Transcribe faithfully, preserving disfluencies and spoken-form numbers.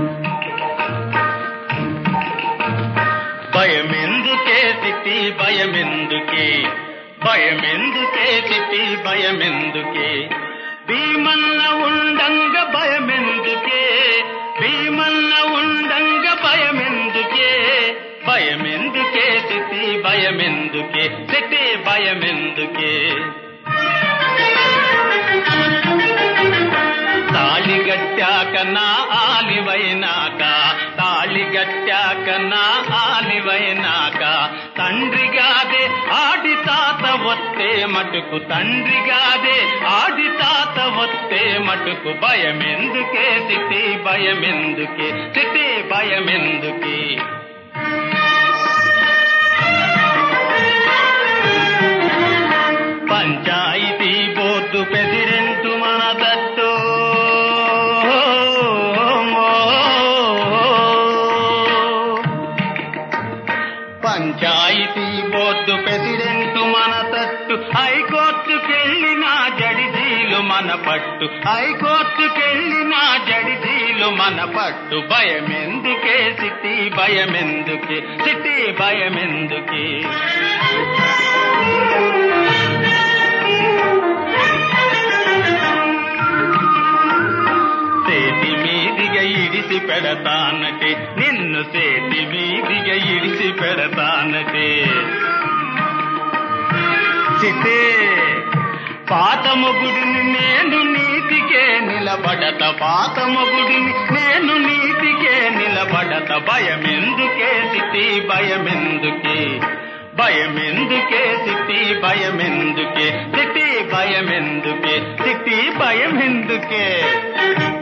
భయమెందుకే సిట్టి భయమెందుకే భయమెందుకే సిట్టి భయమెందుకే భీమన్న ఉండంగ భయమెందుకే భీమన్న ఉండంగ భయమెందుకే భయమెందుకే సిట్టి భయమెందుకే సిట్టి భయమెందుకే తాళిగట్టాక నా ఆలివైనాక తాళిగట్టాక నా ఆలివైనాక తండ్రిగాదే ఆడి తాత వస్తే మటుకు తండ్రిగాదే ఆడి తాత వస్తే మటుకు భయమెందుకే సిట్టి భయమెందుకే సిట్టి భయమెందుకే పంచాయతీ బోర్డు ప్రెసిడెంట్ మన దట్టు పంచాయతీ బోర్డు ప్రెసిడెంట్ మన తట్టు హైకోర్టుకెళ్ళిన జడిజీలు మన పట్టు హైకోర్టుకెళ్ళిన జడిజీలు మన పట్టు భయమెందుకే సిట్టి భయమెందుకే సిట్టి భయమెందుకే సేటి మీదిగా ఇడిసి పెడతానటే నిన్ను సేటి మీదిగా ఇడిసి పెడతానటే సిటే పాత మొగుడిని నేను నీతికే నిలబడత పాత మొగుడిని నేను నీతికే నిలబడత భయమెందుకే సిట్టి భయమెందుకే భయమెందుకే సిట్టి భయమెందుకే సిట్టి భయమెందుకే సిట్టి భయమెందుకే